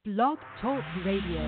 Blog Talk Radio.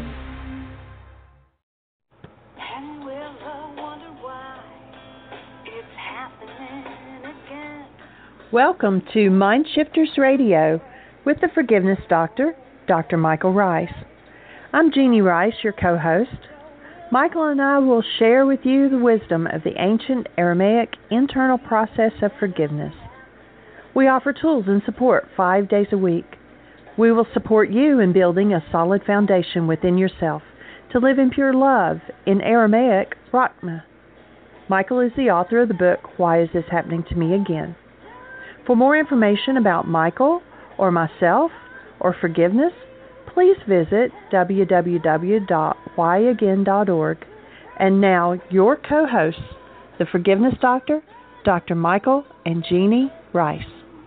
And we'll wonder why it's happening again. Welcome to Mind Shifters Radio with the Forgiveness Doctor, Dr. Michael Rice. I'm Jeannie Rice, your co-host. Michael and I will share with you the wisdom of the ancient Aramaic internal process of forgiveness. We offer tools and support 5 days a week. We will support you in building a solid foundation within yourself to live in pure love, in Aramaic, Rahma. Michael is the author of the book, Why Is This Happening to Me Again? For more information about Michael or myself or forgiveness, please visit www.whyagain.org. And now, your co-hosts, the Forgiveness Doctor, Dr. Michael and Jeannie Rice.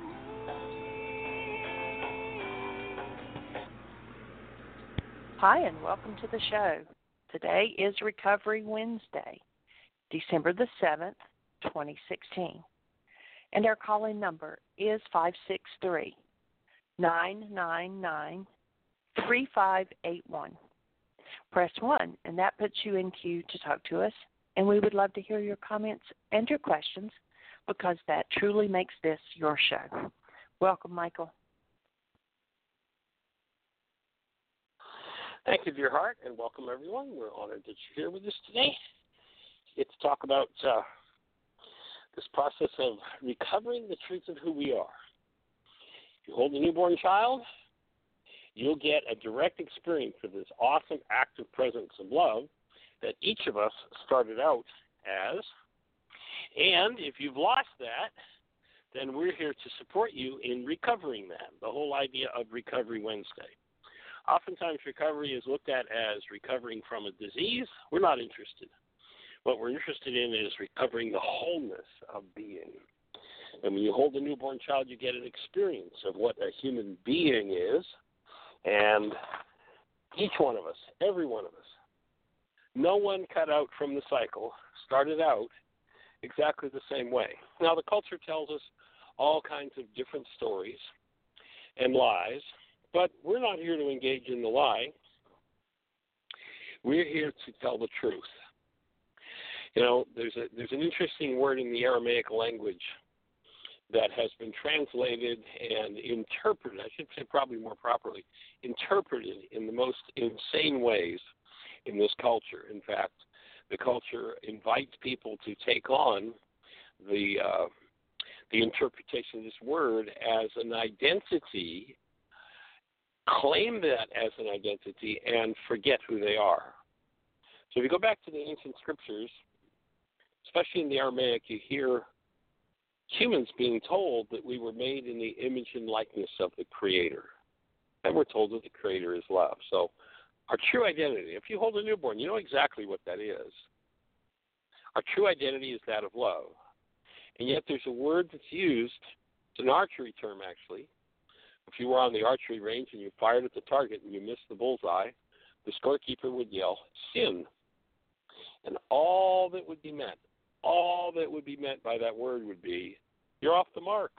Hi, and welcome to the show. Today is Recovery Wednesday, December the 7th, 2016. And our call-in number is 563-999-3581. Press 1, and that puts you in queue to talk to us. And we would love to hear your comments and your questions because that truly makes this your show. Welcome, Michael. Thank you, dear heart, and welcome, everyone. We're honored that you're here with us today. It's to talk about this process of recovering the truth of who we are. If you hold a newborn child, you'll get a direct experience of this awesome active presence of love that each of us started out as. And if you've lost that, then we're here to support you in recovering that, the whole idea of Recovery Wednesday. Oftentimes, recovery is looked at as recovering from a disease. We're not interested. What we're interested in is recovering the wholeness of being. And when you hold a newborn child, you get an experience of what a human being is. And each one of us, every one of us, no one cut out from the cycle started out exactly the same way. Now, the culture tells us all kinds of different stories and lies. But we're not here to engage in the lie. We're here to tell the truth. You know, there's an interesting word in the Aramaic language that has been translated and interpreted, I should say probably more properly, interpreted in the most insane ways in this culture. In fact, the culture invites people to take on the interpretation of this word as an identity, claim that as an identity, and forget who they are. So if you go back to the ancient scriptures, especially in the Aramaic, you hear humans being told that we were made in the image and likeness of the Creator. And we're told that the Creator is love. So our true identity, if you hold a newborn, you know exactly what that is. Our true identity is that of love. And yet there's a word that's used, it's an archery term actually. If you were on the archery range and you fired at the target and you missed the bullseye, the scorekeeper would yell, sin. And all that would be meant by that word would be, you're off the mark.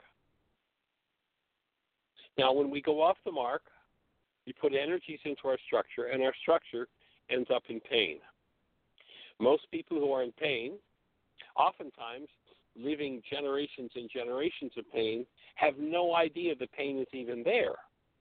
Now, when we go off the mark, we put energies into our structure, and our structure ends up in pain. Most people who are in pain, oftentimes living generations and generations of pain, have no idea the pain is even there.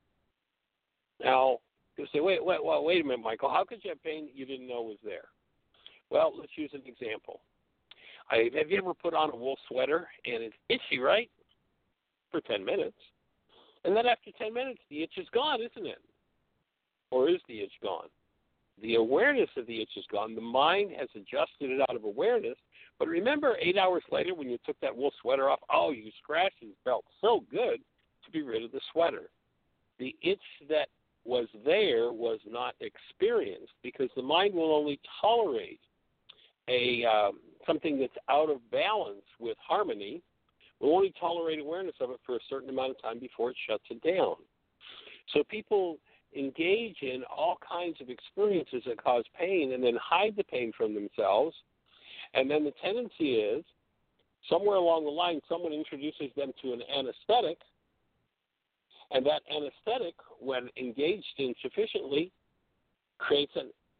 Now, you say, wait a minute, Michael, how could you have pain that you didn't know was there? Well, let's use an example. Have you ever put on a wool sweater and it's itchy, right? For 10 minutes. And then after 10 minutes, the itch is gone, isn't it? Or is the itch gone? The awareness of the itch is gone. The mind has adjusted it out of awareness. But remember, 8 hours later when you took that wool sweater off, you scratched and felt so good to be rid of the sweater. The itch that was there was not experienced because the mind will only tolerate something that's out of balance with harmony, will only tolerate awareness of it for a certain amount of time before it shuts it down. So people engage in all kinds of experiences that cause pain and then hide the pain from themselves. And then the tendency is, somewhere along the line, someone introduces them to an anesthetic, And that anesthetic, when engaged in sufficiently, creates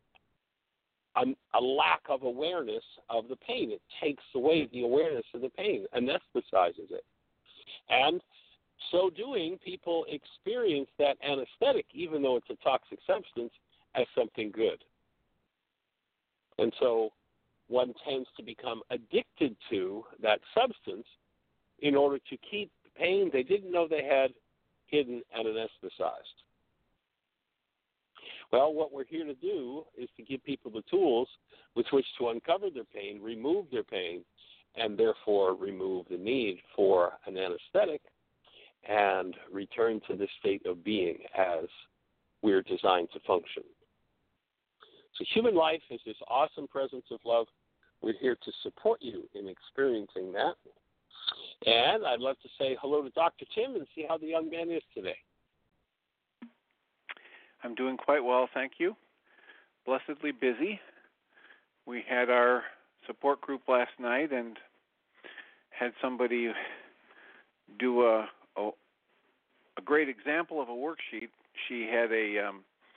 a lack of awareness of the pain. It takes away the awareness of the pain, anesthetizes it. And so doing, people experience that anesthetic, even though it's a toxic substance, as something good. And so one tends to become addicted to that substance in order to keep the pain they didn't know they had hidden and anesthetized. Well, what we're here to do is to give people the tools with which to uncover their pain, remove their pain, and therefore remove the need for an anesthetic and return to the state of being as we're designed to function. So human life is this awesome presence of love. We're here to support you in experiencing that. And I'd love to say hello to Dr. Tim and see how the young man is today. I'm doing quite well, thank you. Blessedly busy. We had our support group last night and had somebody do a great example of a worksheet. She had a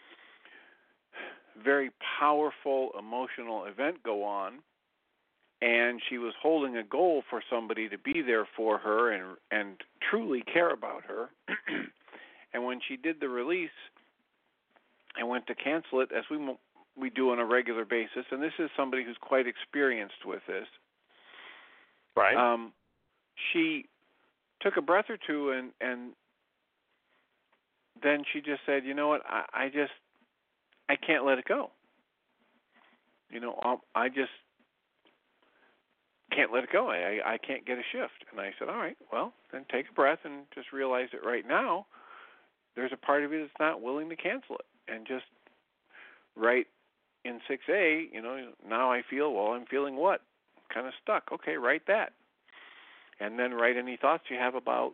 very powerful emotional event go on, and she was holding a goal for somebody to be there for her and truly care about her. And when she did the release, I went to cancel it, as we do on a regular basis, and this is somebody who's quite experienced with this. Right. She took a breath or two, and then she just said, you know what, I can't let it go. I just can't let it go. I can't get a shift. And I said, all right, well, then take a breath and just realize that right now there's a part of you that's not willing to cancel it. And just write in 6A, now I feel, well, I'm feeling what? I'm kind of stuck. Okay, write that. And then write any thoughts you have about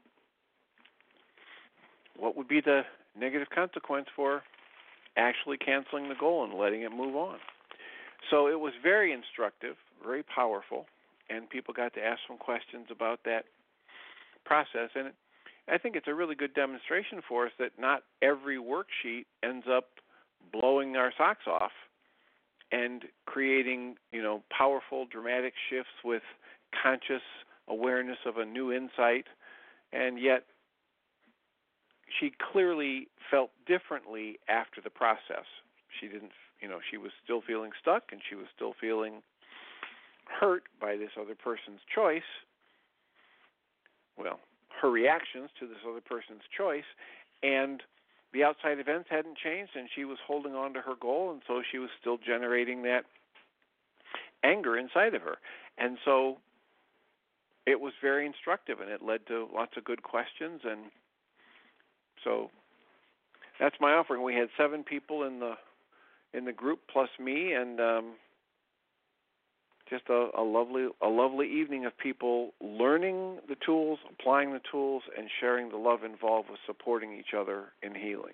what would be the negative consequence for actually canceling the goal and letting it move on. So it was very instructive, very powerful, and people got to ask some questions about that process. And I think it's a really good demonstration for us that not every worksheet ends up blowing our socks off and creating, powerful, dramatic shifts with conscious awareness of a new insight. And yet she clearly felt differently after the process. She didn't, she was still feeling stuck, and she was still feeling hurt by this other person's choice. Well, her reactions to this other person's choice, and the outside events hadn't changed, and she was holding on to her goal, and so she was still generating that anger inside of her. And so it was very instructive, and it led to lots of good questions, and so that's my offering. We had 7 people in the group plus me, and just a lovely evening of people learning the tools, applying the tools, and sharing the love involved with supporting each other in healing.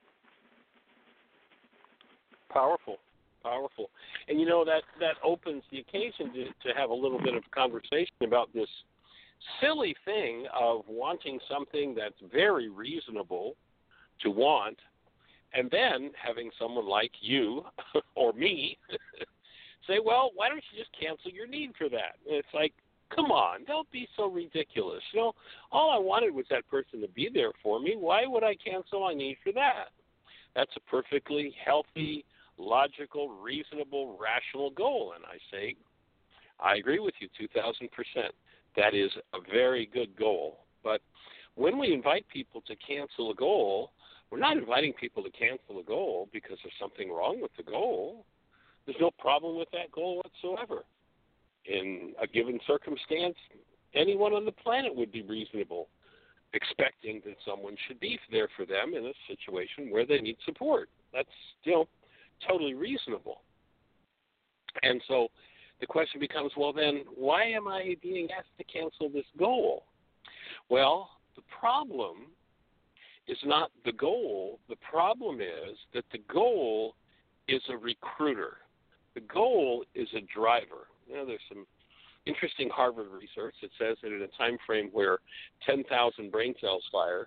Powerful. And that opens the occasion to have a little bit of conversation about this silly thing of wanting something that's very reasonable to want, and then having someone like you or me say, well, why don't you just cancel your need for that? And it's like, come on, don't be so ridiculous. All I wanted was that person to be there for me. Why would I cancel my need for that? That's a perfectly healthy, logical, reasonable, rational goal. And I say, I agree with you 2,000%. That is a very good goal. But when we invite people to cancel a goal, we're not inviting people to cancel a goal because there's something wrong with the goal. There's no problem with that goal whatsoever. In a given circumstance, anyone on the planet would be reasonable, expecting that someone should be there for them in a situation where they need support. That's, totally reasonable. And so the question becomes, well, then, why am I being asked to cancel this goal? Well, the problem is not the goal. The problem is that the goal is a recruiter. The goal is a driver. There's some interesting Harvard research that says that in a time frame where 10,000 brain cells fire,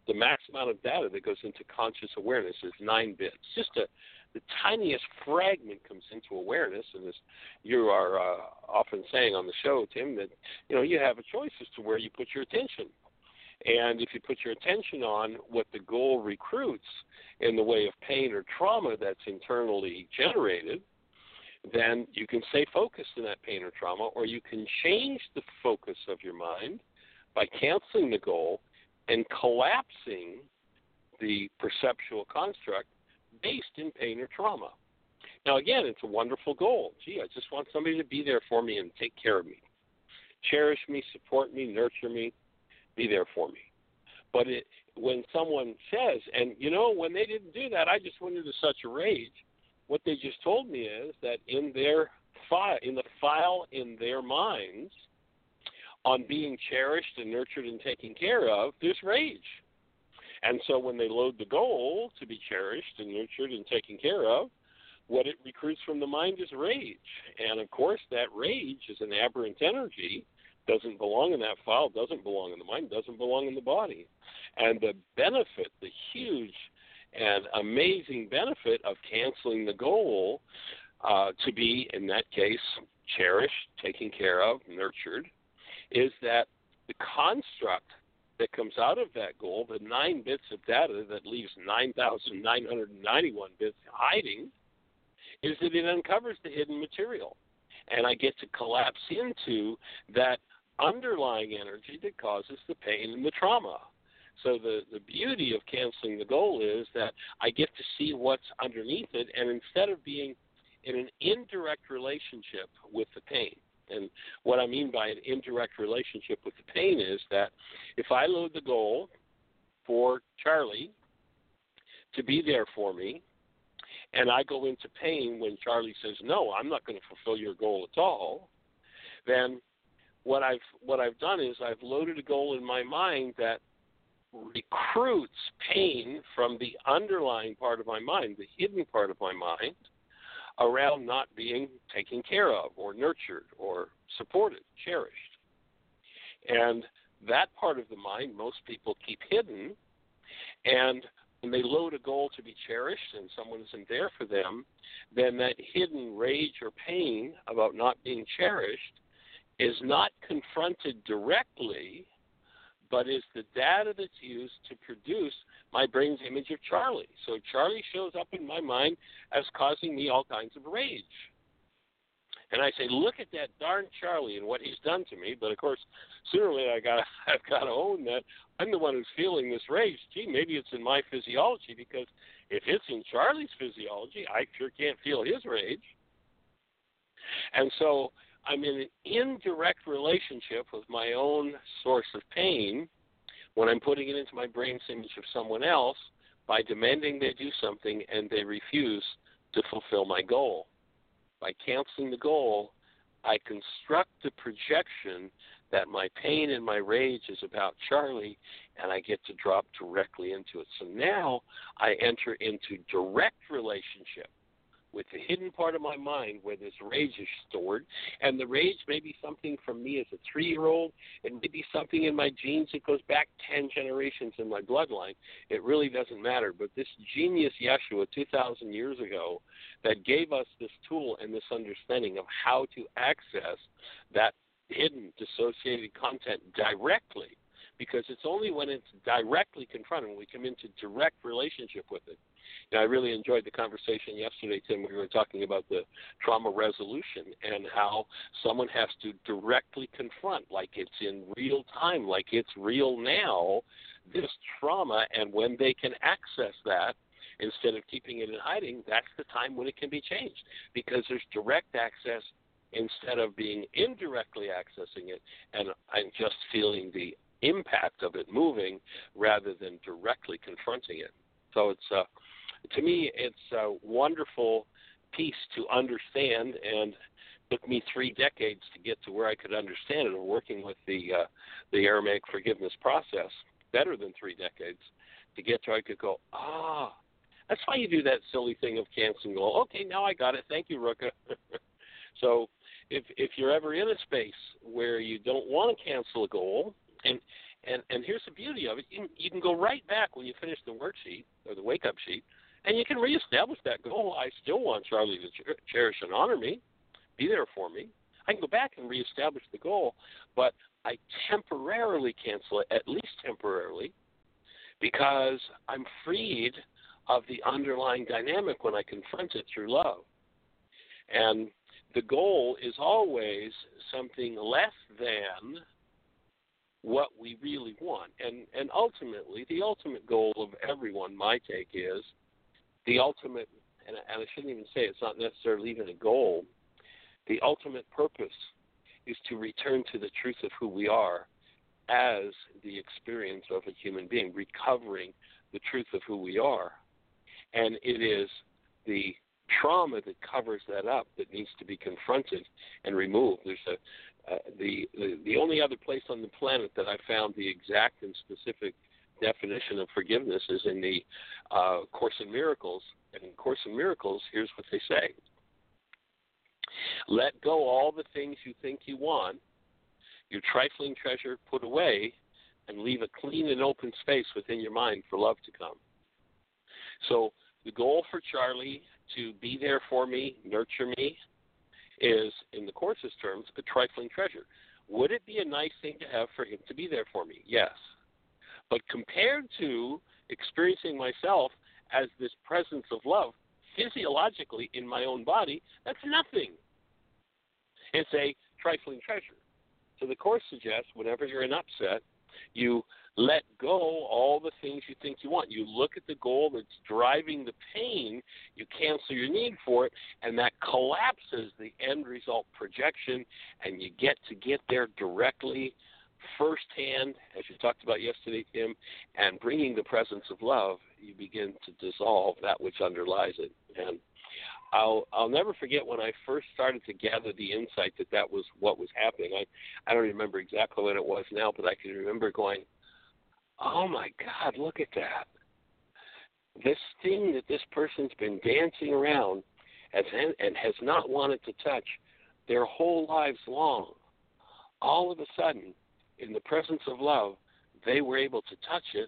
the max amount of data that goes into conscious awareness is 9 bits. Just the tiniest fragment comes into awareness, and as you are often saying on the show, Tim, that you have a choice as to where you put your attention. And if you put your attention on what the goal recruits in the way of pain or trauma that's internally generated, then you can stay focused in that pain or trauma, or you can change the focus of your mind by canceling the goal and collapsing the perceptual construct based in pain or trauma. Now, again, it's a wonderful goal. Gee, I just want somebody to be there for me and take care of me, cherish me, support me, nurture me, be there for me. But when someone says, and when they didn't do that, I just went into such a rage. What they just told me is that in their file, in their minds, on being cherished and nurtured and taken care of, there's rage. And so when they load the goal to be cherished and nurtured and taken care of, what it recruits from the mind is rage. And, of course, that rage is an aberrant energy, doesn't belong in that file, doesn't belong in the mind, doesn't belong in the body. And the benefit, the huge and amazing benefit of canceling the goal to be, in that case, cherished, taken care of, nurtured, is that the construct that comes out of that goal, the 9 bits of data that leaves 9,991 bits hiding, is that it uncovers the hidden material. And I get to collapse into that underlying energy that causes the pain and the trauma. So the beauty of canceling the goal is that I get to see what's underneath it, and instead of being in an indirect relationship with the pain, and what I mean by an indirect relationship with the pain is that if I load the goal for Charlie to be there for me, and I go into pain when Charlie says, no, I'm not going to fulfill your goal at all, then what I've done is I've loaded a goal in my mind that recruits pain from the underlying part of my mind, the hidden part of my mind, around not being taken care of or nurtured or supported, cherished. And that part of the mind most people keep hidden, and when they load a goal to be cherished and someone isn't there for them, then that hidden rage or pain about not being cherished is not confronted directly, but is the data that's used to produce my brain's image of Charlie. So Charlie shows up in my mind as causing me all kinds of rage. And I say, look at that darn Charlie and what he's done to me. But, of course, sooner or later I've got to own that I'm the one who's feeling this rage. Gee, maybe it's in my physiology, because if it's in Charlie's physiology, I sure can't feel his rage. And so I'm in an indirect relationship with my own source of pain when I'm putting it into my brain's image of someone else by demanding they do something and they refuse to fulfill my goal. By canceling the goal, I construct the projection that my pain and my rage is about Charlie, and I get to drop directly into it. So now I enter into direct relationship with the hidden part of my mind where this rage is stored. And the rage may be something from me as a 3-year-old. It may be something in my genes that goes back 10 generations in my bloodline. It really doesn't matter. But this genius Yeshua 2,000 years ago that gave us this tool and this understanding of how to access that hidden dissociated content directly, because it's only when it's directly confronted, when we come into direct relationship with it. And I really enjoyed the conversation yesterday, Tim, when we were talking about the trauma resolution and how someone has to directly confront, like it's in real time, like it's real now, this trauma, and when they can access that, instead of keeping it in hiding, that's the time when it can be changed, because there's direct access instead of being indirectly accessing it, and I'm just feeling the impact of it moving rather than directly confronting it. So it's to me, it's a wonderful piece to understand, and it took me 3 decades to get to where I could understand it, working with the Aramaic forgiveness process, better than 3 decades, to get to where I could go, that's why you do that silly thing of canceling goal. Okay, now I got it. Thank you, Ruka. So if you're ever in a space where you don't want to cancel a goal, and And here's the beauty of it. You can go right back when you finish the worksheet or the wake-up sheet, and you can reestablish that goal. I still want Charlie to cherish and honor me, be there for me. I can go back and reestablish the goal, but I temporarily cancel it, at least temporarily, because I'm freed of the underlying dynamic when I confront it through love. And the goal is always something less than what we really want. And ultimately, the ultimate goal of everyone, my take is, the ultimate, and I shouldn't even say it's not necessarily even a goal, the ultimate purpose is to return to the truth of who we are as the experience of a human being, recovering the truth of who we are. And it is the trauma that covers that up that needs to be confronted and removed. There's the only other place on the planet that I found the exact and specific definition of forgiveness is in the Course in Miracles. And in Course in Miracles, here's what they say. Let go all the things you think you want, your trifling treasure put away, and leave a clean and open space within your mind for love to come. So the goal for Charlie to be there for me, nurture me, is, in the Course's terms, a trifling treasure. Would it be a nice thing to have for him to be there for me? Yes. But compared to experiencing myself as this presence of love physiologically in my own body, that's nothing. It's a trifling treasure. So the Course suggests whenever you're in upset, you let go all the things you think you want. You look at the goal that's driving the pain, you cancel your need for it, and that collapses the end result projection, and you get there directly, firsthand, as you talked about yesterday, Tim, and bringing the presence of love, you begin to dissolve that which underlies it. And I'll never forget when I first started to gather the insight that was what was happening. I don't remember exactly when it was now, but I can remember going, oh, my God, look at that. This thing that this person's been dancing around and has not wanted to touch their whole lives long, all of a sudden, in the presence of love, they were able to touch it.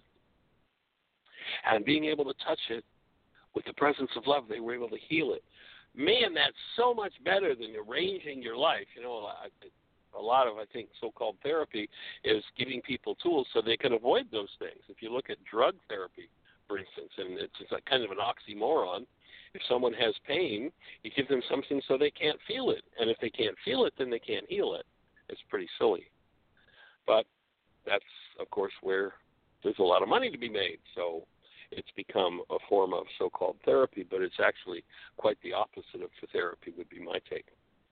And being able to touch it with the presence of love, they were able to heal it. Man, that's so much better than arranging your life. You know, a lot of, I think, so-called therapy is giving people tools so they can avoid those things. If you look at drug therapy, for instance, and it's a kind of an oxymoron, if someone has pain, you give them something so they can't feel it. And if they can't feel it, then they can't heal it. It's pretty silly. But that's, of course, where there's a lot of money to be made. So it's become a form of so-called therapy, but it's actually quite the opposite of therapy would be my take.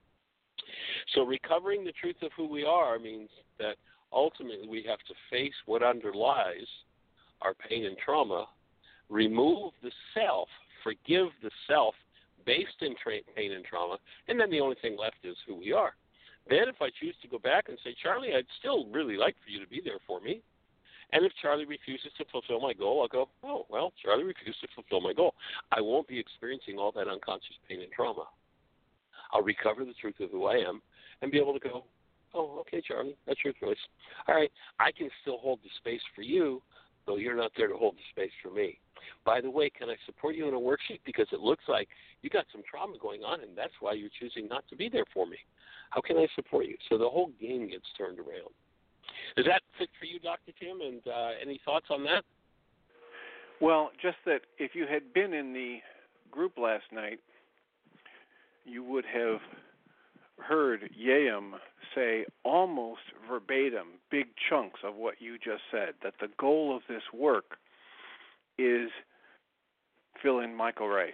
So recovering the truth of who we are means that ultimately we have to face what underlies our pain and trauma, remove the self, forgive the self based in pain and trauma, and then the only thing left is who we are. Then if I choose to go back and say, Charlie, I'd still really like for you to be there for me. And if Charlie refuses to fulfill my goal, I'll go, oh, well, Charlie refused to fulfill my goal. I won't be experiencing all that unconscious pain and trauma. I'll recover the truth of who I am and be able to go, oh, okay, Charlie, that's your choice. All right, I can still hold the space for you, though you're not there to hold the space for me. By the way, can I support you in a worksheet? Because it looks like you got some trauma going on, and that's why you're choosing not to be there for me. How can I support you? So the whole game gets turned around. Does that fit for you, Dr. Tim? And any thoughts on that? Well, just that if you had been in the group last night, you would have heard Yam say almost verbatim big chunks of what you just said, that the goal of this work is fill in Michael Rice.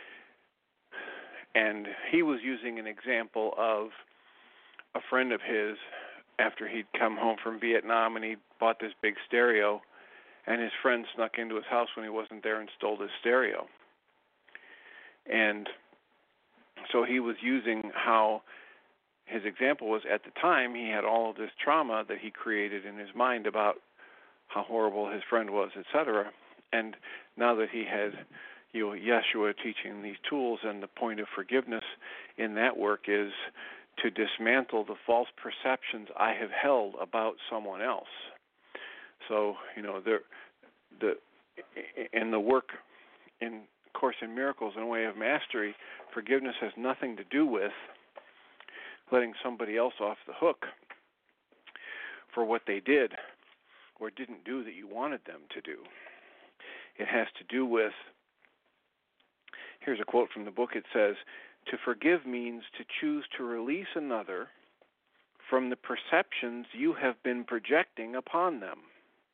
And he was using an example of a friend of his after he'd come home from Vietnam and he bought this big stereo, and his friend snuck into his house when he wasn't there and stole his stereo. And so he was using how his example was at the time he had all of this trauma that he created in his mind about how horrible his friend was, etc. And now that he had Yeshua teaching these tools, and the point of forgiveness in that work is to dismantle the false perceptions I have held about someone else. So, the work in Course in Miracles and Way of Mastery, forgiveness has nothing to do with letting somebody else off the hook for what they did or didn't do that you wanted them to do. It has to do with, here's a quote from the book, it says, to forgive means to choose to release another from the perceptions you have been projecting upon them.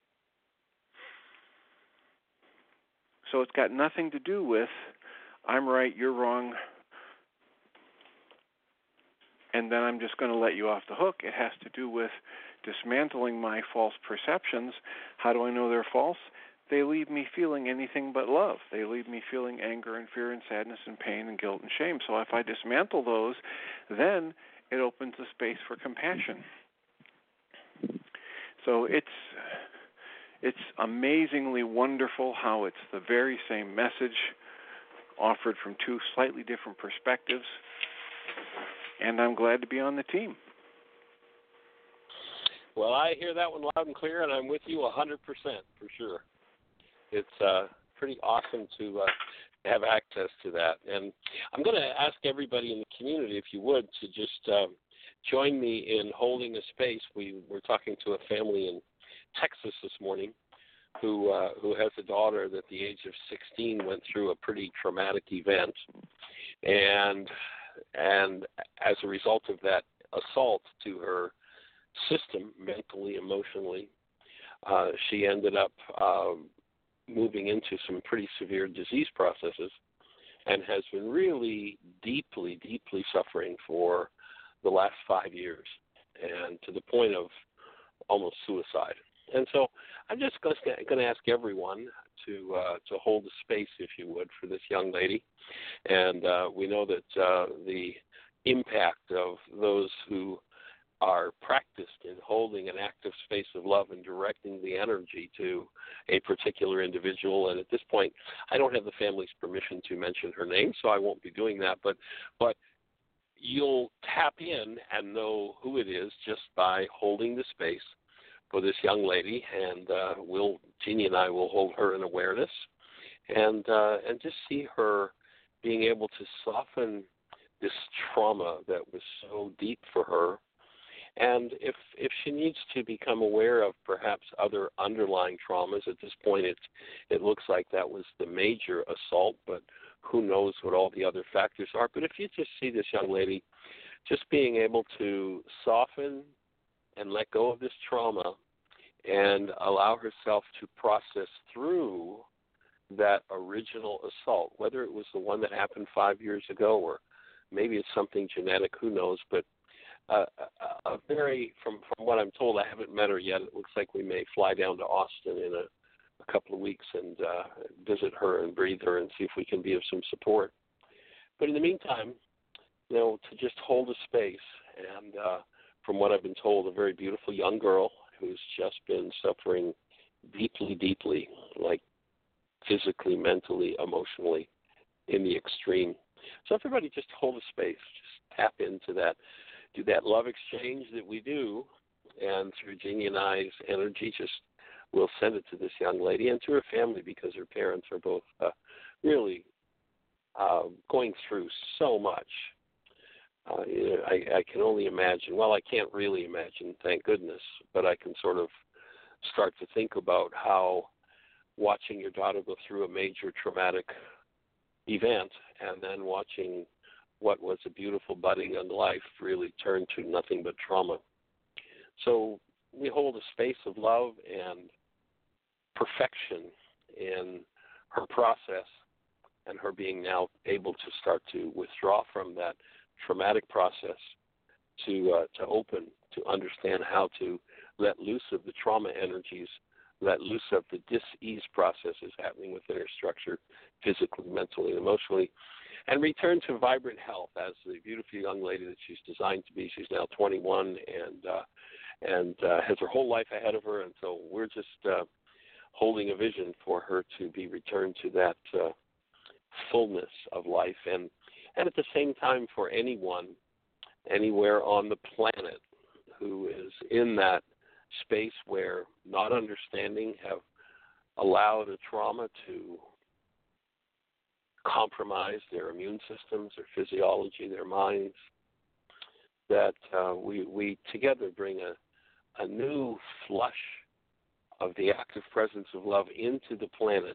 So it's got nothing to do with, I'm right, you're wrong, and then I'm just going to let you off the hook. It has to do with dismantling my false perceptions. How do I know they're false? They leave me feeling anything but love. They leave me feeling anger and fear and sadness and pain and guilt and shame. So if I dismantle those, then it opens the space for compassion. So it's amazingly wonderful how it's the very same message offered from two slightly different perspectives, and I'm glad to be on the team. Well, I hear that one loud and clear, and I'm with you 100% for sure. It's pretty awesome to have access to that. And I'm going to ask everybody in the community, if you would, to just join me in holding a space. We were talking to a family in Texas this morning who has a daughter that at the age of 16 went through a pretty traumatic event, and as a result of that assault to her system, mentally, emotionally, she ended up moving into some pretty severe disease processes and has been really deeply, deeply suffering for the last 5 years, and to the point of almost suicide. And so I'm just going to ask everyone to hold a space, if you would, for this young lady. And we know that the impact of those who are practiced in holding an active space of love and directing the energy to a particular individual. And at this point, I don't have the family's permission to mention her name, so I won't be doing that. But you'll tap in and know who it is just by holding the space for this young lady, and Jeannie and I will hold her in awareness, and just see her being able to soften this trauma that was so deep for her. And if she needs to become aware of perhaps other underlying traumas, at this point it looks like that was the major assault, but who knows what all the other factors are. But if you just see this young lady just being able to soften and let go of this trauma and allow herself to process through that original assault, whether it was the one that happened 5 years ago or maybe it's something genetic, who knows. But from what I'm told, I haven't met her yet. It looks like we may fly down to Austin in a couple of weeks and visit her and breathe her and see if we can be of some support. But in the meantime, to just hold a space, and from what I've been told, a very beautiful young girl who's just been suffering deeply, deeply, like physically, mentally, emotionally, in the extreme. So everybody just hold a space, just tap into that, do that love exchange that we do, and through Jeannie and I's energy, we'll send it to this young lady and to her family, because her parents are both really going through so much. I can only imagine. Well, I can't really imagine, thank goodness, but I can sort of start to think about how watching your daughter go through a major traumatic event and then watching what was a beautiful budding in life really turn to nothing but trauma. So we hold a space of love and perfection in her process, and her being now able to start to withdraw from that traumatic process to open, to understand how to let loose of the trauma energies, let loose of the dis-ease processes happening within her structure, physically, mentally, and emotionally, and return to vibrant health as the beautiful young lady that she's designed to be. She's now 21 and has her whole life ahead of her, and so we're just holding a vision for her to be returned to that fullness of life, and at the same time for anyone, anywhere on the planet who is in that space where not understanding have allowed a trauma to compromise their immune systems, their physiology, their minds, that we together bring a new flush of the active presence of love into the planet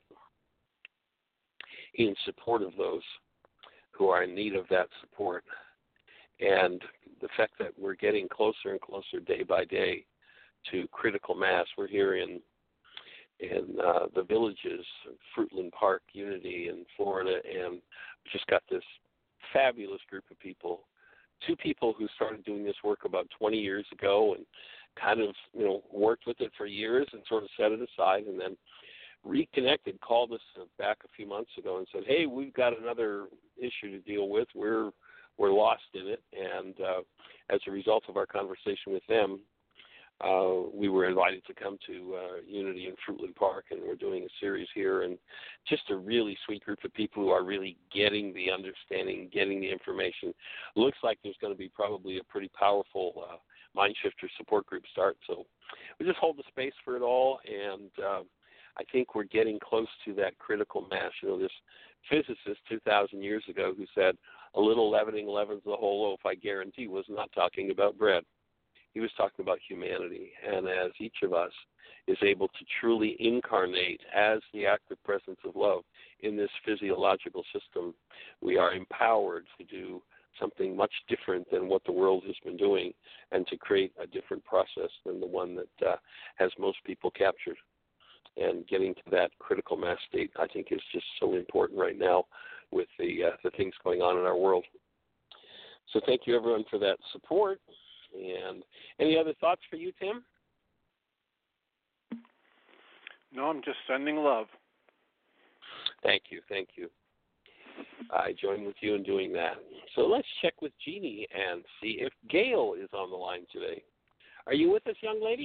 in support of those who are in need of that support. And the fact that we're getting closer and closer day by day to critical mass. We're here in the Villages, Fruitland Park, Unity in Florida, and we just got this fabulous group of people. 2 people who started doing this work about 20 years ago and kind of, worked with it for years and sort of set it aside, and then reconnected, called us back a few months ago and said, hey, we've got another issue to deal with. We're lost in it. And as a result of our conversation with them, we were invited to come to Unity in Fruitland Park, and we're doing a series here. And just a really sweet group of people who are really getting the understanding, getting the information. Looks like there's going to be probably a pretty powerful Mind Shifter support group start. So we just hold the space for it all, and I think we're getting close to that critical mass. This physicist 2,000 years ago who said, a little leavening leavens the whole loaf, I guarantee, was not talking about bread. He was talking about humanity. And as each of us is able to truly incarnate as the active presence of love in this physiological system, we are empowered to do something much different than what the world has been doing, and to create a different process than the one that has most people captured. And getting to that critical mass state, I think, is just so important right now with the things going on in our world. So thank you, everyone, for that support. And any other thoughts for you, Tim? No, I'm just sending love. Thank you. I join with you in doing that. So let's check with Jeannie and see if Gail is on the line today. Are you with us, young lady?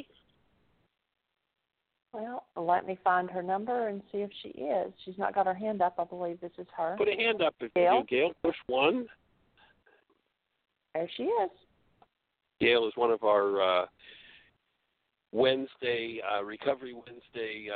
Well, let me find her number and see if she is. She's not got her hand up. I believe this is her. Put a hand up if Gail? you do, Gail. Push 1. There she is. Gail is one of our Wednesday, Recovery Wednesday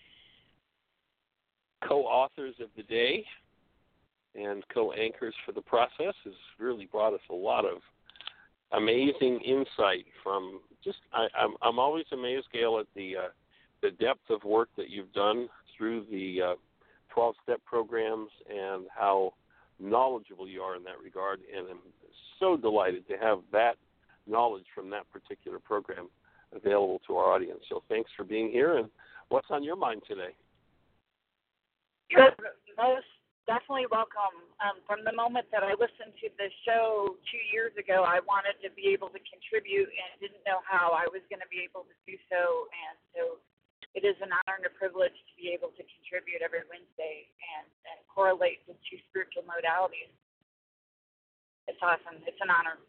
co-authors of the day and co-anchors for the process. Has really brought us a lot of amazing insight from I'm always amazed, Gail, at the depth of work that you've done through the 12-step programs and how knowledgeable you are in that regard. And I'm so delighted to have that knowledge from that particular program available to our audience. So thanks for being here. And what's on your mind today? You're most definitely welcome. From the moment that I listened to the show 2 years ago, I wanted to be able to contribute and didn't know how I was going to be able to do so. And so it is an honor and a privilege to be able to contribute every Wednesday and correlate the 2 spiritual modalities. It's awesome. It's an honor.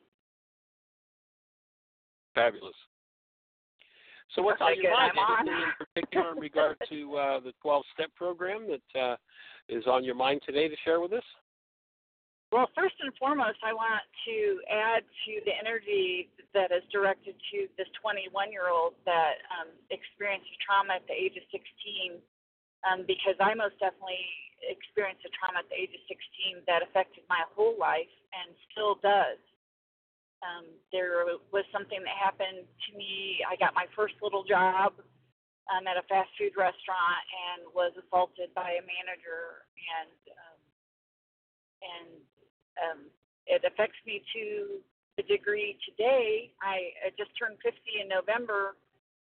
Fabulous. So what's on your mind? Anything in particular in regard to the 12-step program that is on your mind today to share with us? Well, first and foremost, I want to add to the energy that is directed to this 21-year-old that experienced trauma at the age of 16, because I most definitely experienced a trauma at the age of 16 that affected my whole life and still does. There was something that happened to me. I got my first little job at a fast food restaurant and was assaulted by a manager, and it affects me to the degree today. I just turned 50 in November.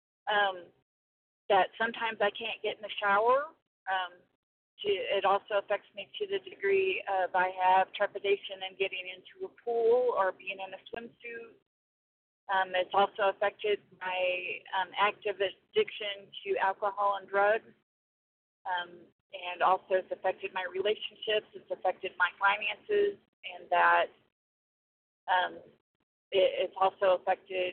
That sometimes I can't get in the shower. It also affects me to the degree of I have trepidation in getting into a pool or being in a swimsuit. It's also affected my active addiction to alcohol and drugs. And also it's affected my relationships. It's affected my finances, and that it's also affected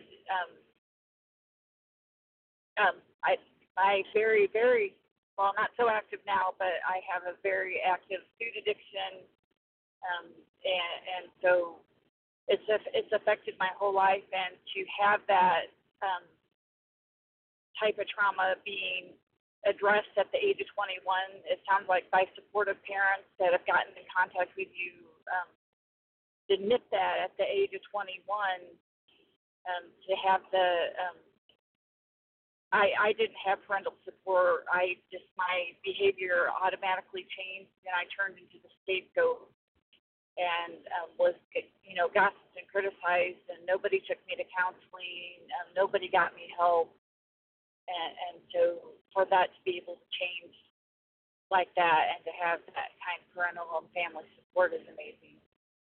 my very, very, well, not so active now, but I have a very active food addiction, and so it's affected my whole life. And to have that type of trauma being addressed at the age of 21. It sounds like by supportive parents that have gotten in contact with you admit that at the age of 21 to have the I didn't have parental support. My behavior automatically changed, and I turned into the scapegoat and was, gossiped and criticized, and nobody took me to counseling. Nobody got me help, and so for that to be able to change like that and to have that kind of parental and family support is amazing.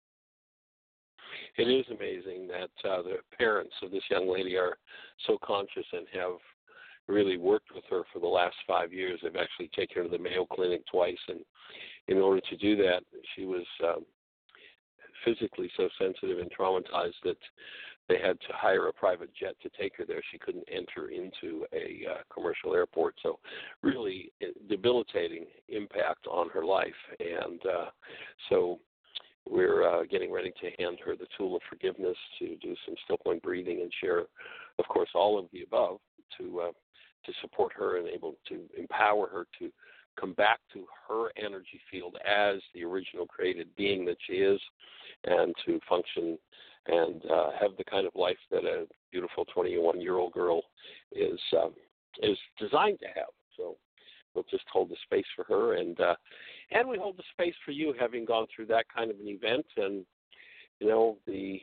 It is amazing that the parents of this young lady are so conscious and have really worked with her for the last 5 years. They've actually taken her to the Mayo Clinic twice, and in order to do that, she was physically so sensitive and traumatized that they had to hire a private jet to take her there. She couldn't enter into a commercial airport, so really debilitating impact on her life. And so we're getting ready to hand her the tool of forgiveness to do some still point breathing and share, of course, all of the above to support her and able to empower her to come back to her energy field as the original created being that she is, and to function and have the kind of life that a beautiful 21-year-old girl is designed to have. So we'll just hold the space for her, and we hold the space for you, having gone through that kind of an event, and the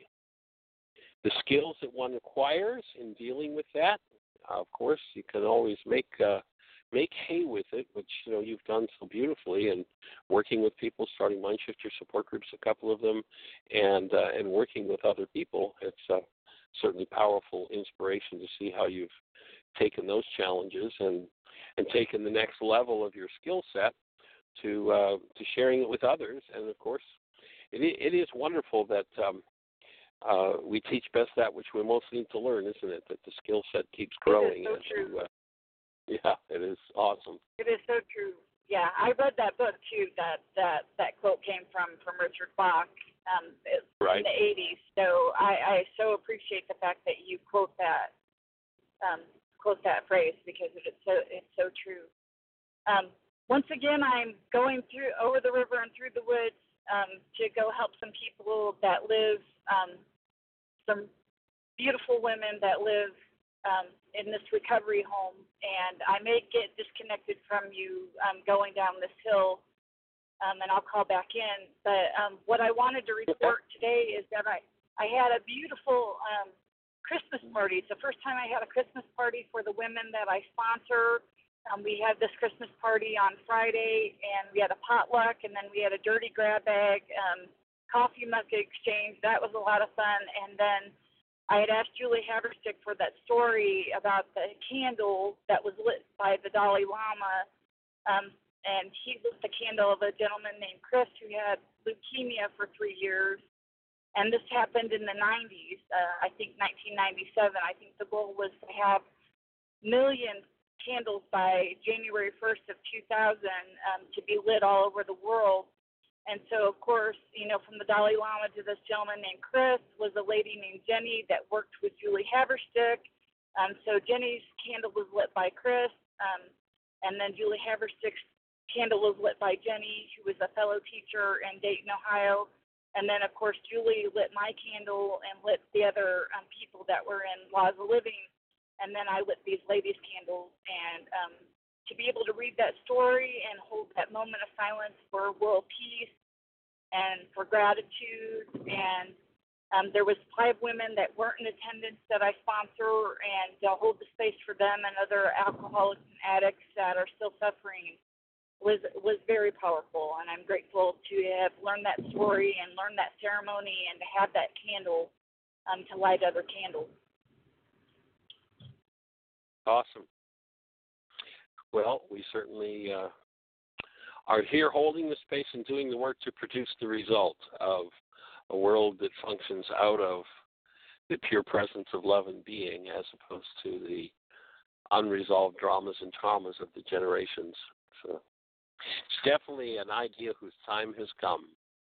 skills that one acquires in dealing with that. Of course, you can always make hay with it, which you've done so beautifully, and working with people, starting Mindshifter support groups, a couple of them, and working with other people. It's certainly powerful inspiration to see how you've taken those challenges and taken the next level of your skill set to sharing it with others. And of course, it is wonderful that we teach best that which we most need to learn, isn't it? That the skill set keeps growing. It is so true. Yeah, it is awesome. It is so true. Yeah, I read that book too. That quote came from Richard Bach right. in the 80s. So I so appreciate the fact that you quote that phrase, because it's so true. Once again, I'm going over the river and through the woods to go help some people that live, some beautiful women that live in this recovery home, and I may get disconnected from you going down this hill, and I'll call back in. But what I wanted to report today is that I had a beautiful Christmas party. It's the first time I had a Christmas party for the women that I sponsor. We had this Christmas party on Friday, and we had a potluck, and then we had a dirty grab bag, coffee mug exchange. That was a lot of fun. And then I had asked Julie Haverstick for that story about the candle that was lit by the Dalai Lama, and he lit the candle of a gentleman named Chris who had leukemia for 3 years. And this happened in the 90s, I think 1997. I think the goal was to have millions candles by January 1st of 2000 to be lit all over the world. And so, of course, from the Dalai Lama to this gentleman named Chris was a lady named Jenny that worked with Julie Haverstick. So Jenny's candle was lit by Chris, and then Julie Haverstick's candle was lit by Jenny, who was a fellow teacher in Dayton, Ohio. And then, of course, Julie lit my candle and lit the other people that were in Laws of Living. And then I lit these ladies' candles. And to be able to read that story and hold that moment of silence for world peace and for gratitude. And there was 5 women that weren't in attendance that I sponsor, and hold the space for them and other alcoholics and addicts that are still suffering was very powerful. And I'm grateful to have learned that story and learned that ceremony and to have that candle to light other candles. Awesome. Well, we certainly are here holding the space and doing the work to produce the result of a world that functions out of the pure presence of love and being, as opposed to the unresolved dramas and traumas of the generations. So it's definitely an idea whose time has come.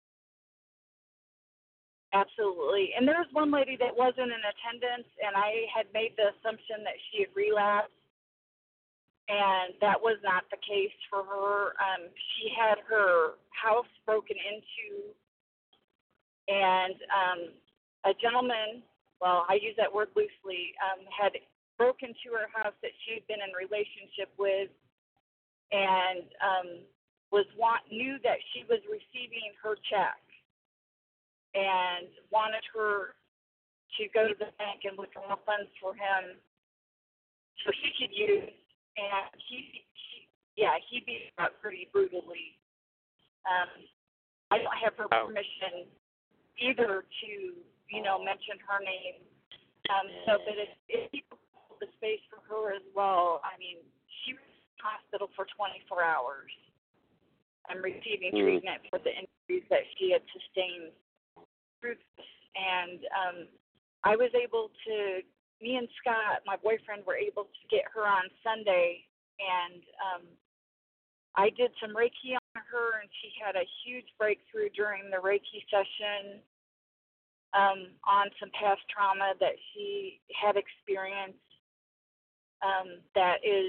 Absolutely. And there was one lady that wasn't in attendance, and I had made the assumption that she had relapsed. and that was not the case for her. She had her house broken into, and a gentleman, well, I use that word loosely, had broken into her house that she had been in relationship with, and knew that she was receiving her check, and wanted her to go to the bank and withdraw funds for him so he could use. And he beat her up pretty brutally. I don't have her permission either to, mention her name. But if people hold the space for her as well, I mean, she was in the hospital for 24 hours. I'm receiving treatment for the injuries that she had sustained through this. And I was able to, me and Scott, my boyfriend, were able to get her on Sunday, and I did some Reiki on her, and she had a huge breakthrough during the Reiki session on some past trauma that she had experienced. That is,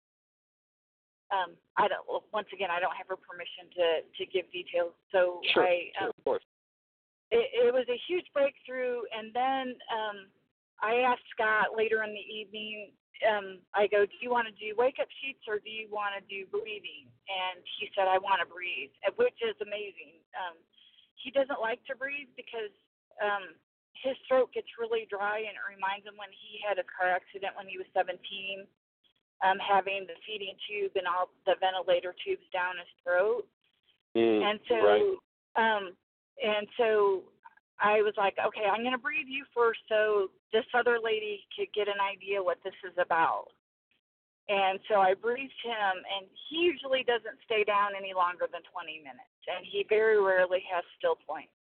once again, I don't have her permission to give details. So sure, of course. It was a huge breakthrough, and then I asked Scott later in the evening, I go, do you want to do wake-up sheets or do you want to do breathing? And he said, I want to breathe, which is amazing. He doesn't like to breathe because his throat gets really dry, and it reminds him when he had a car accident when he was 17, having the feeding tube and all the ventilator tubes down his throat. And so, right. And so I was like, okay, I'm going to breathe you first so this other lady could get an idea what this is about. And so I breathed him, and he usually doesn't stay down any longer than 20 minutes, and he very rarely has still points.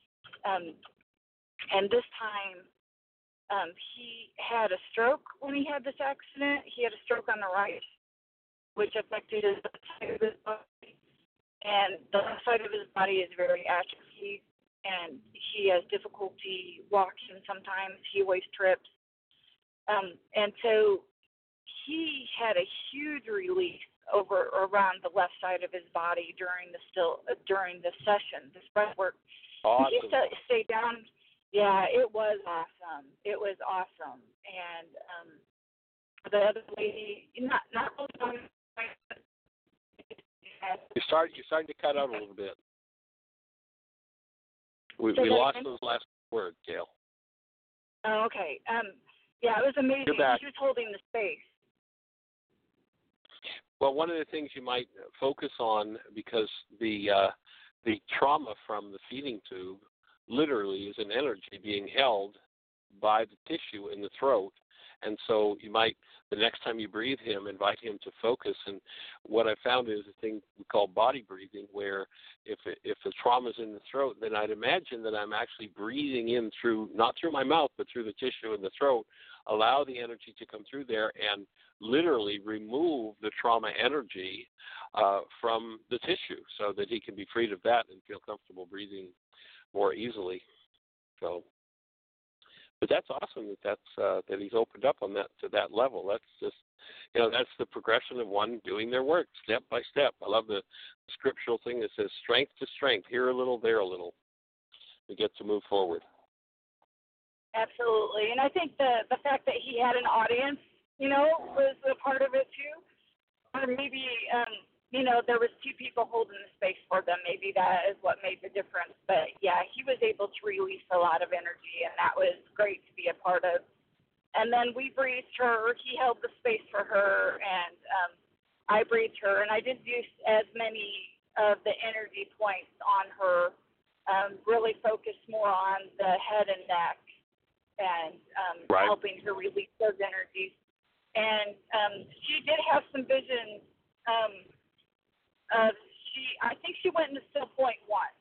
And this time, he had a stroke when he had this accident. He had a stroke on the right, which affected his side of his body. And the left side of his body is very atrophied, and he has difficulty walking sometimes. He always trips. And so he had a huge release around the left side of his body during the session, this breath work. Awesome. He stayed down. Yeah, it was awesome. It was awesome. And the other lady, not really. You're starting to cut out a little bit. We lost those last words, Gail. Oh, okay. Yeah, it was amazing. You're back. He was holding the space. Well, one of the things you might focus on, because the trauma from the feeding tube literally is an energy being held by the tissue in the throat. And so you might, the next time you breathe him, invite him to focus. And what I found is a thing we call body breathing, where if the trauma's in the throat, then I'd imagine that I'm actually breathing in through, not through my mouth, but through the tissue in the throat, allow the energy to come through there and literally remove the trauma energy from the tissue so that he can be freed of that and feel comfortable breathing more easily. So. But that's awesome that he's opened up on that to that level. That's just, that's the progression of one doing their work step by step. I love the scriptural thing that says strength to strength, here a little, there a little. We get to move forward. Absolutely, and I think the fact that he had an audience, was a part of it too. Or maybe there was two people holding the space for them. Maybe that is what made the difference. But, yeah, he was able to release a lot of energy, and that was great to be a part of. And then we breathed her. He held the space for her, and I breathed her. And I didn't do as many of the energy points on her, really focused more on the head and neck and helping her release those energies. And she did have some visions. I think she went into still point one.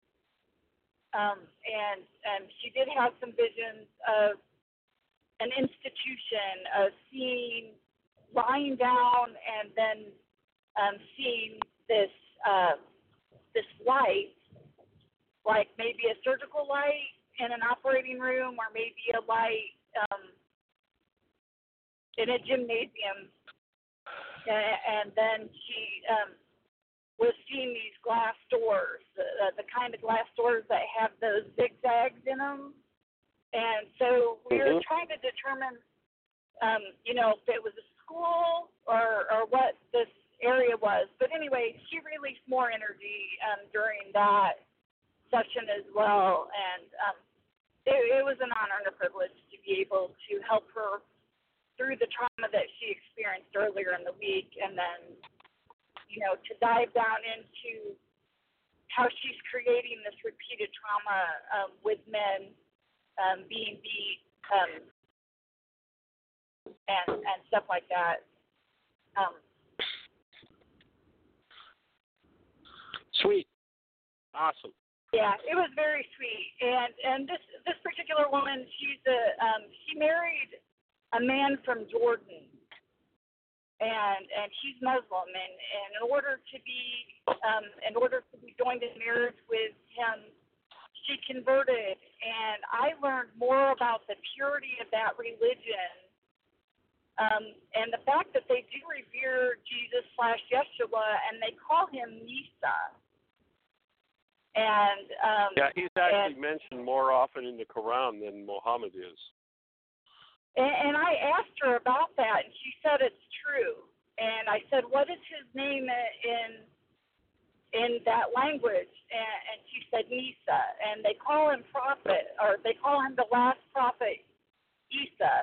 And she did have some visions of an institution, of seeing, lying down and then seeing this light, like maybe a surgical light in an operating room, or maybe a light in a gymnasium. and then she was seeing these glass doors, the kind of glass doors that have those zigzags in them. And so we were trying to determine, if it was a school or what this area was. But anyway, she released more energy during that session as well. And it was an honor and a privilege to be able to help her through the trauma that she experienced earlier in the week, and then to dive down into how she's creating this repeated trauma with men being beat and stuff like that. Sweet. Awesome. Yeah, it was very sweet. And this particular woman, she married a man from Jordan. And he's Muslim, and in order to be joined in marriage with him, she converted. And I learned more about the purity of that religion, and the fact that they do revere Jesus/Yeshua, and they call him Nisa. And he's actually mentioned more often in the Quran than Muhammad is. And I asked her about that, and she said it's true. And I said, what is his name in that language? And she said Nisa. And they call him prophet, or they call him the last prophet, Isa.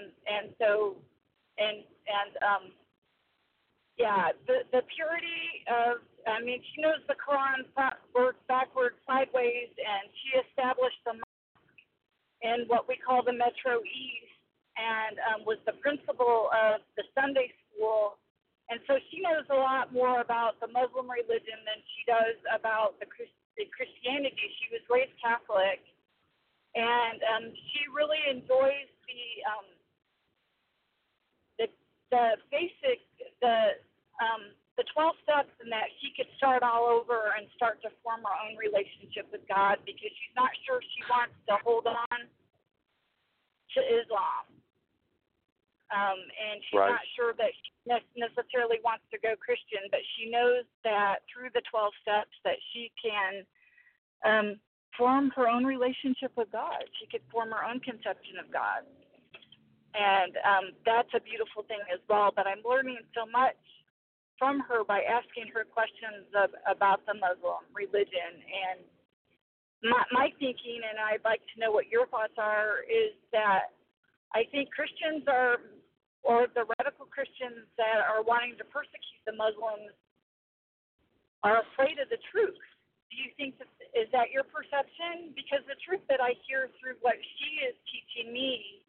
The purity of, she knows the Quran works backwards, sideways, and she established the mosque in what we call the Metro East, and was the principal of the Sunday school. And so she knows a lot more about the Muslim religion than she does about the Christianity. She was raised Catholic, and she really enjoys the basic, the 12 steps, and that she could start all over and start to form her own relationship with God, because she's not sure she wants to hold on to Islam. And she's not sure that she necessarily wants to go Christian, but she knows that through the 12 steps that she can form her own relationship with God. She could form her own conception of God. And that's a beautiful thing as well. But I'm learning so much from her by asking her questions about the Muslim religion. And my thinking, and I'd like to know what your thoughts are, is that I think Christians or the radical Christians that are wanting to persecute the Muslims are afraid of the truth. Do you think is that your perception? Because the truth that I hear through what she is teaching me,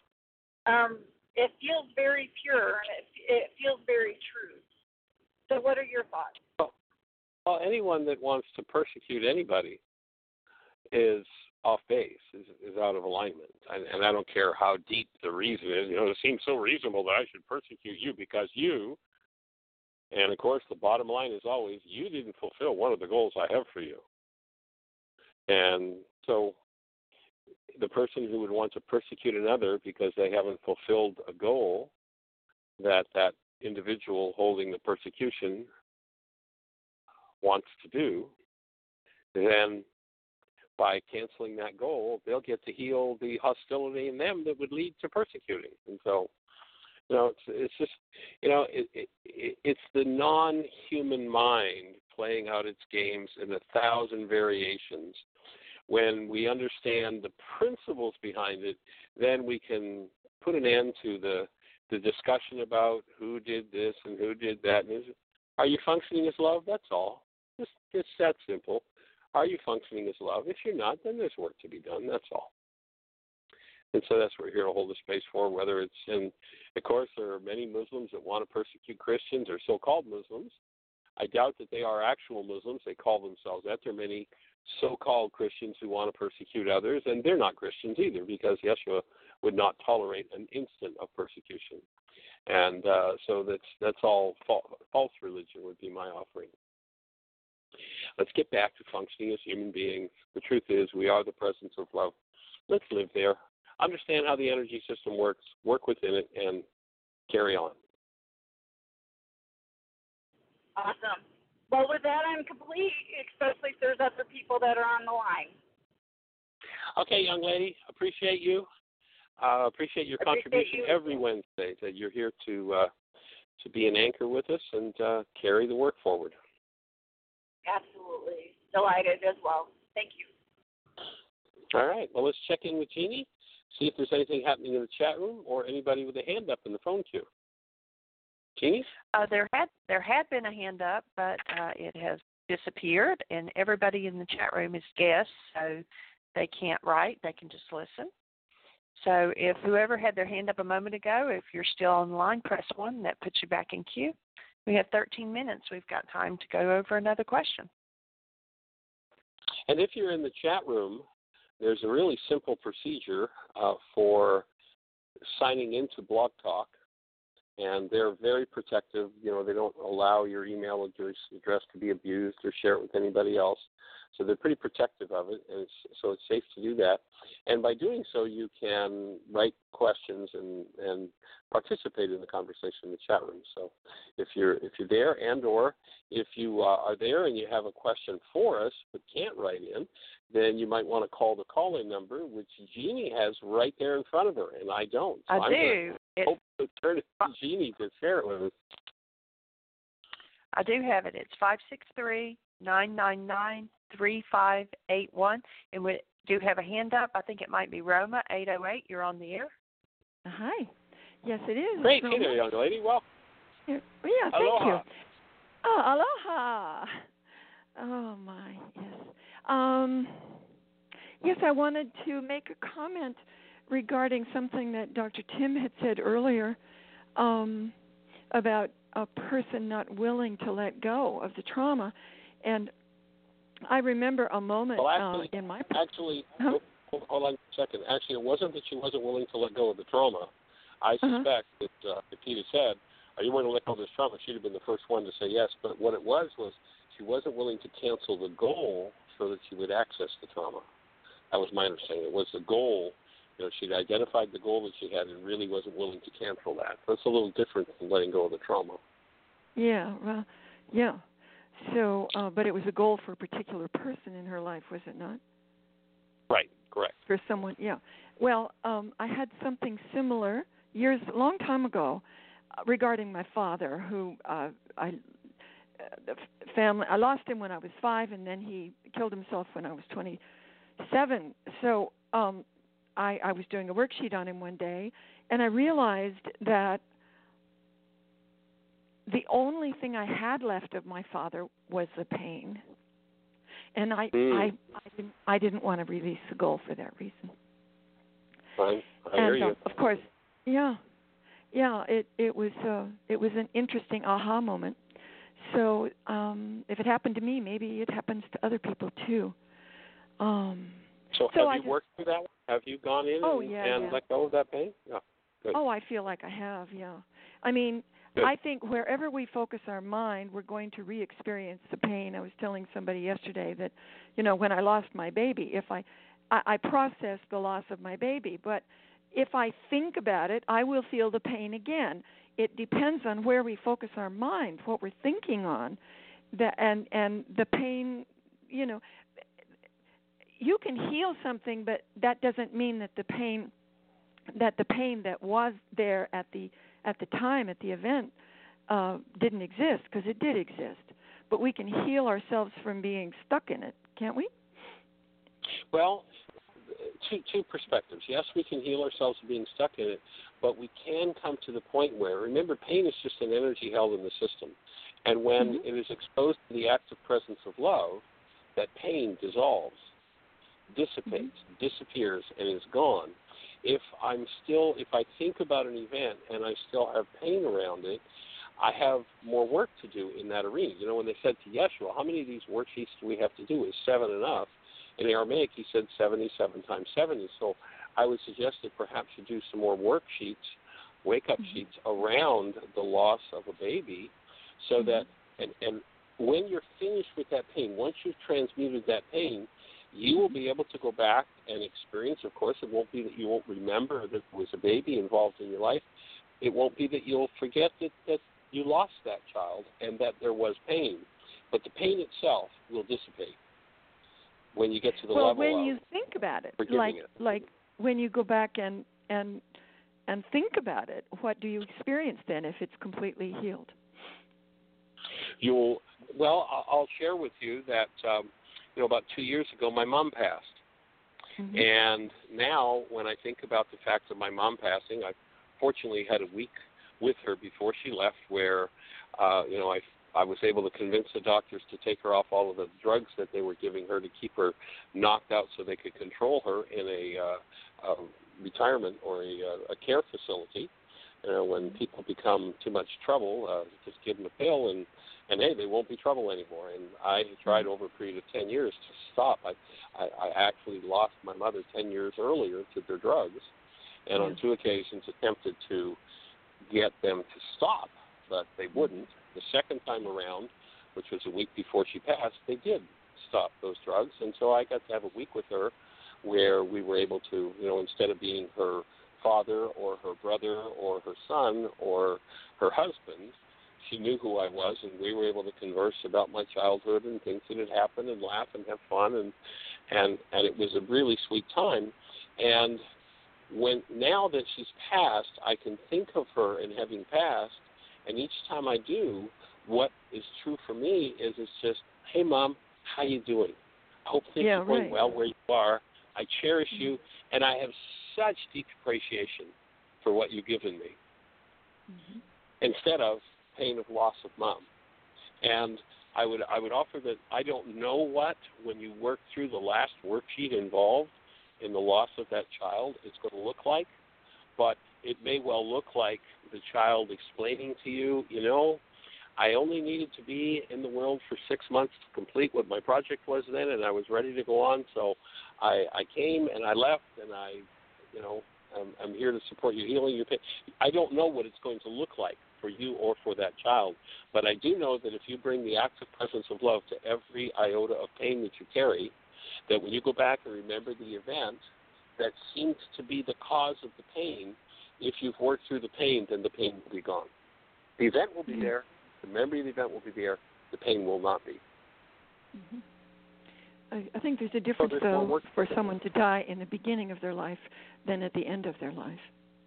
it feels very pure, and it feels very true. So what are your thoughts? Well, anyone that wants to persecute anybody is off base, is out of alignment. And I don't care how deep the reason is. It seems so reasonable that I should persecute you because you, and of course the bottom line is always, you didn't fulfill one of the goals I have for you. And so the person who would want to persecute another because they haven't fulfilled a goal that that individual holding the persecution wants to do, then by canceling that goal, they'll get to heal the hostility in them that would lead to persecuting. And so, it's just, it's the non-human mind playing out its games in 1,000 variations. When we understand the principles behind it, then we can put an end to the discussion about who did this and who did that. And are you functioning as love? That's all. It's that simple. Are you functioning as love? If you're not, then there's work to be done. That's all. And so that's what we're here to hold the space for, whether it's in, of course, there are many Muslims that want to persecute Christians or so-called Muslims. I doubt that they are actual Muslims. They call themselves that. There are many so-called Christians who want to persecute others, and they're not Christians either, because Yeshua would not tolerate an instant of persecution. And so that's all false religion would be my offering. Let's get back to functioning as human beings. The truth is, we are the presence of love. Let's live there. Understand how the energy system works, work within it, and carry on. Awesome. Well, with that, I'm complete, especially if there's other people that are on the line. Okay, young lady, appreciate you. Appreciate your contribution every Wednesday that you're here to be an anchor with us and carry the work forward. Absolutely. Delighted as well. Thank you. All right. Well, let's check in with Jeannie, see if there's anything happening in the chat room or anybody with a hand up in the phone queue. Jeannie? There had been a hand up, but it has disappeared, and everybody in the chat room is guests, so they can't write. They can just listen. So if whoever had their hand up a moment ago, if you're still on the line, press 1. That puts you back in queue. We have 13 minutes. We've got time to go over another question. And if you're in the chat room, there's a really simple procedure for signing into Blog Talk, and they're very protective. You know, they don't allow your email address to be abused or share it with anybody else. So they're pretty protective of it, and so it's safe to do that. And by doing so, you can write questions and participate in the conversation in the chat room. So if you're there, and or if you are there and you have a question for us but can't write in, then you might want to call the call-in number, which Jeannie has right there in front of her, and I don't. So I do. Hope to turn it to Jeannie to share it with us. I do have it. It's 563-999-3581. And we do have a hand up. I think it might be Roma, 808. You're on the air. Hi. Yes, it is. Great. Hey there, young lady. Welcome. Yeah, thank Aloha. you. Oh, aloha. Oh, my, yes. Yes, I wanted to make a comment regarding something that Dr. Tim had said earlier about a person not willing to let go of the trauma. And I remember a moment in my... Hold on a second. Actually, it wasn't that she wasn't willing to let go of the trauma. I suspect that if Peter said, are you willing to let go of this trauma, she'd have been the first one to say yes. But what it was she wasn't willing to cancel the goal so that she would access the trauma. That was my understanding. It was the goal. You know, she'd identified the goal that she had and really wasn't willing to cancel that. That's a little different than letting go of the trauma. Yeah, well, yeah. So, but it was a goal for a particular person in her life, was it not? Right, correct. For someone, yeah. Well, I had something similar a long time ago regarding my father, who I lost him when I was 5, and then he killed himself when I was 27. So I was doing a worksheet on him one day, and I realized that the only thing I had left of my father was the pain, and I didn't want to release the goal for that reason. I hear you. Of course, yeah. It was an interesting aha moment. So if it happened to me, maybe it happens to other people too. So have you worked through that one? Have you gone in and let go of that pain? Yeah. Good. Oh, I feel like I have, yeah. I mean, good. I think wherever we focus our mind, we're going to re-experience the pain. I was telling somebody yesterday that, when I lost my baby, if I processed the loss of my baby, but if I think about it, I will feel the pain again. It depends on where we focus our mind, what we're thinking on, and the pain, you can heal something, but that doesn't mean that the pain that was there at the time, at the event, didn't exist, because it did exist. But we can heal ourselves from being stuck in it, can't we? Well, two perspectives. Yes, we can heal ourselves from being stuck in it, but we can come to the point where, remember, pain is just an energy held in the system. And when it is exposed to the active presence of love, that pain dissolves, dissipates, disappears, and is gone. If I think about an event and I still have pain around it, I have more work to do in that arena. When they said to Yeshua, how many of these worksheets do we have to do? Is 7 enough? In Aramaic, he said 77 times 70. So I would suggest that perhaps you do some more worksheets, wake-up sheets around the loss of a baby, so that, and when you're finished with that pain, once you've transmuted that pain, you will be able to go back and experience. Of course, it won't be that you won't remember that there was a baby involved in your life. It won't be that you'll forget that you lost that child and that there was pain, but the pain itself will dissipate when you get to the level of when you think about it, like when you go back and think about it, what do you experience then if it's completely healed? I'll share with you that about 2 years ago my mom passed. Mm-hmm. And now when I think about the fact of my mom passing, I fortunately had a week with her before she left where I was able to convince the doctors to take her off all of the drugs that they were giving her to keep her knocked out so they could control her in a retirement or a care facility. When people become too much trouble, just give them a pill and hey, they won't be trouble anymore. And I tried over a period of 10 years to stop. I actually lost my mother 10 years earlier to their drugs, and on 2 occasions attempted to get them to stop, but they wouldn't. The second time around, which was a week before she passed, they did stop those drugs, and so I got to have a week with her where we were able to, instead of being her father or her brother or her son or her husband, she knew who I was, and we were able to converse about my childhood and things that had happened and laugh and have fun, and it was a really sweet time. And now that she's passed, I can think of her and having passed, and each time I do, what is true for me is it's just, hey, Mom, how you doing? I hope things are going well where you are. I cherish you, and I have such deep appreciation for what you've given me. Mm-hmm. Instead of pain of loss of Mom. And I would offer that I don't know what, when you work through the last worksheet involved in the loss of that child, it's going to look like, but it may well look like the child explaining to you, I only needed to be in the world for 6 months to complete what my project was then, and I was ready to go on, so I came and I left, and I'm here to support your healing, your pain. I don't know what it's going to look like for you or for that child, but I do know that if you bring the active presence of love to every iota of pain that you carry, that when you go back and remember the event that seemed to be the cause of the pain, if you've worked through the pain, then the pain will be gone. The event will be there, the memory of the event will be there, the pain will not be. Mm-hmm. I think there's a difference, though, for someone to die in the beginning of their life than at the end of their life.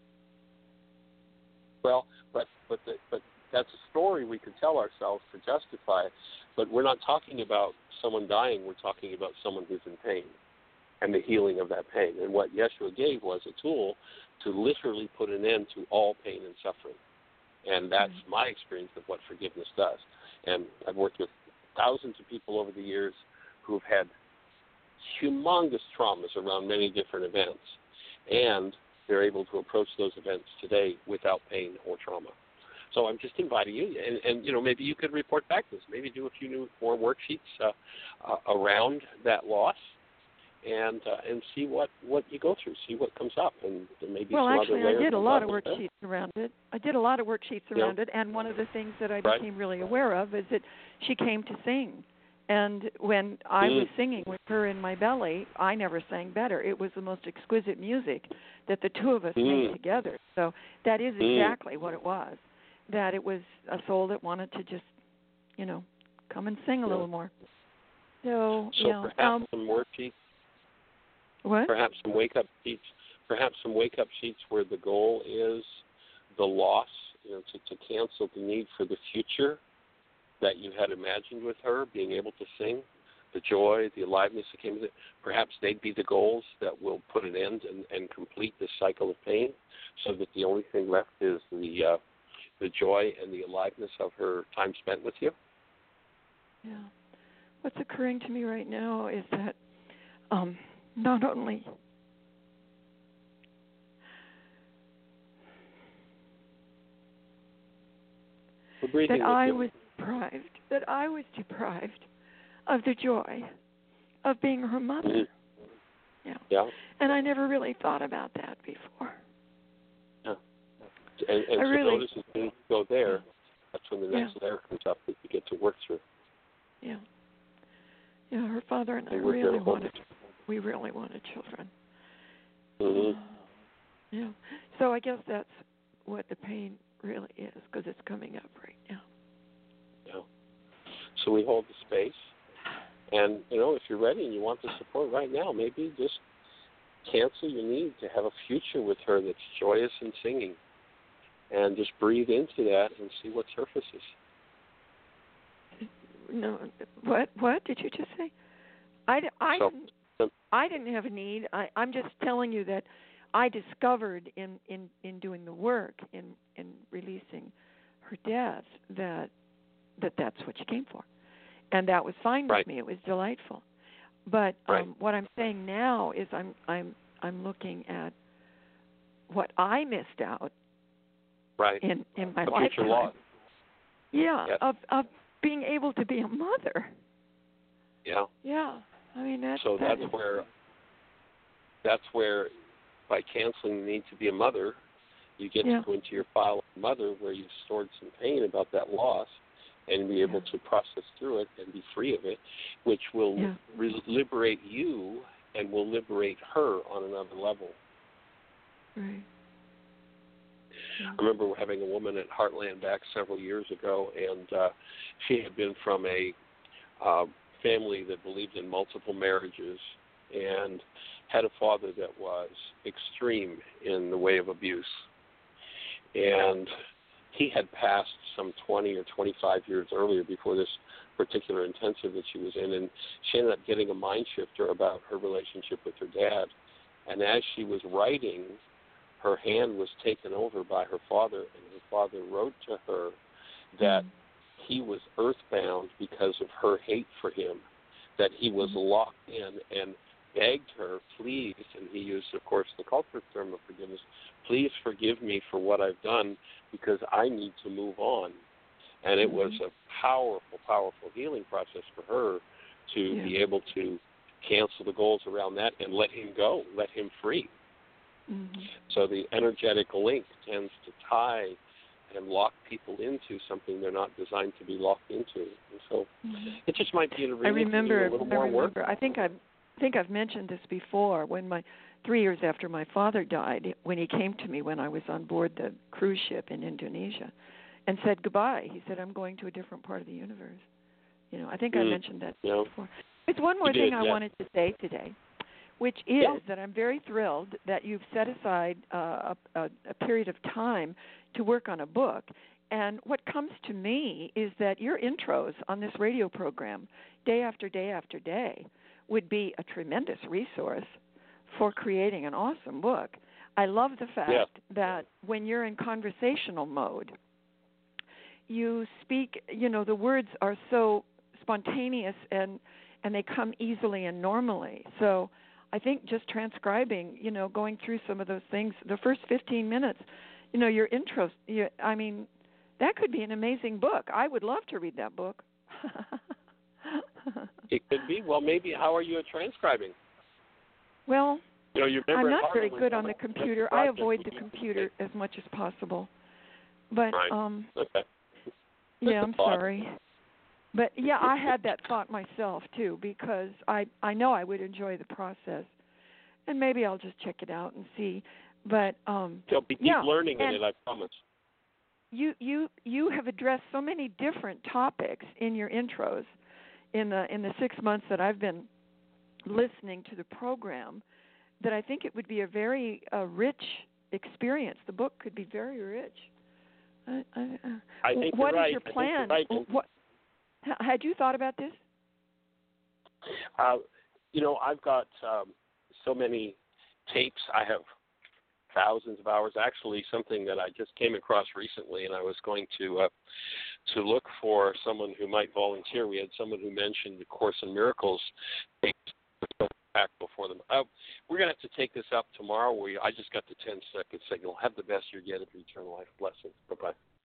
Well, but that's a story we can tell ourselves to justify it. But we're not talking about someone dying. We're talking about someone who's in pain and the healing of that pain. And what Yeshua gave was a tool to literally put an end to all pain and suffering. And that's my experience of what forgiveness does. And I've worked with thousands of people over the years who have had humongous traumas around many different events. And they're able to approach those events today without pain or trauma. So I'm just inviting you, and maybe you could report back to us. Maybe do a few more worksheets around that loss, and see what you go through, see what comes up, and maybe some other layers. I did a lot of worksheets around it. And one of the things that I became really aware of is that she came to sing. And when I was singing with her in my belly, I never sang better. It was the most exquisite music that the two of us made together. So that is exactly what it was, that it was a soul that wanted to just, come and sing a little more. So perhaps some worksheets. What? Perhaps some wake-up sheets. Perhaps some wake-up sheets where the goal is the loss, to cancel the need for the future that you had imagined with her, being able to sing, the joy, the aliveness that came with it. Perhaps they'd be the goals that will put an end and complete this cycle of pain, so that the only thing left is the joy and the aliveness of her time spent with you. Yeah. What's occurring to me right now is that not only that I was deprived of the joy of being her mother. Yeah. And I never really thought about that before. Yeah. And notice as soon as you go there, that's when the next layer comes up that you get to work through. Yeah. Yeah, her father and I really wanted children. Mm-hmm. Yeah. So I guess that's what the pain really is, because it's coming up right now. Yeah. So we hold the space. And, if you're ready and you want the support right now, maybe just cancel your need to have a future with her that's joyous and singing. And just breathe into that and see what surfaces. No, what did you just say? I didn't have a need. I'm just telling you that I discovered in doing the work, in releasing her death, that's what she came for. And that was fine with me. It was delightful. But what I'm saying now is I'm looking at what I missed out in my lifetime. Loss. Yeah, yes. of being able to be a mother. Yeah. Yeah. I mean that's where by canceling the need to be a mother, you get to go into your file of mother where you've stored some pain about that loss and be able to process through it and be free of it, which will liberate you and will liberate her on another level. Right. I remember having a woman at Heartland back several years ago, and she had been from a family that believed in multiple marriages and had a father that was extreme in the way of abuse. And he had passed some 20 or 25 years earlier before this particular intensive that she was in, and she ended up getting a mind shifter about her relationship with her dad. And as she was writing, her hand was taken over by her father, and her father wrote to her that he was earthbound because of her hate for him, that he was locked in, and begged her, please, and he used, of course, the cultural term of forgiveness, please forgive me for what I've done because I need to move on. And it was a powerful, powerful healing process for her to be able to cancel the goals around that and let him go, let him free. So the energetic link tends to tie and lock people into something they're not designed to be locked into. And so it just might be a little more work. I think I've mentioned this before. When 3 years after my father died, when he came to me when I was on board the cruise ship in Indonesia and said goodbye, he said, I'm going to a different part of the universe. I think I mentioned that before. There's one more thing I wanted to say today, which is that I'm very thrilled that you've set aside a period of time to work on a book. And what comes to me is that your intros on this radio program, day after day after day, would be a tremendous resource for creating an awesome book. I love the fact that when you're in conversational mode, you speak, the words are so spontaneous and they come easily and normally. So I think just transcribing, going through some of those things, the first 15 minutes, your intros, that could be an amazing book. I would love to read that book. It could be. Well, maybe. How are you at transcribing? Well, I'm not very good on the computer. I avoid the computer as much as possible. But, I'm sorry. But, I had that thought myself, too, because I know I would enjoy the process. And maybe I'll just check it out and see. But, you'll be deep learning in it, I promise. You have addressed so many different topics in your intros in the 6 months that I've been listening to the program that I think it would be a very rich experience. The book could be very rich. I think what you're is your plan? Had you thought about this? I've got so many tapes. I have thousands of hours. Actually, something that I just came across recently, and I was going to look for someone who might volunteer. We had someone who mentioned the Course in Miracles for them. We're going to have to take this up tomorrow. I just got the 10-second signal. Have the best year yet of eternal life. Blessings. Bye-bye.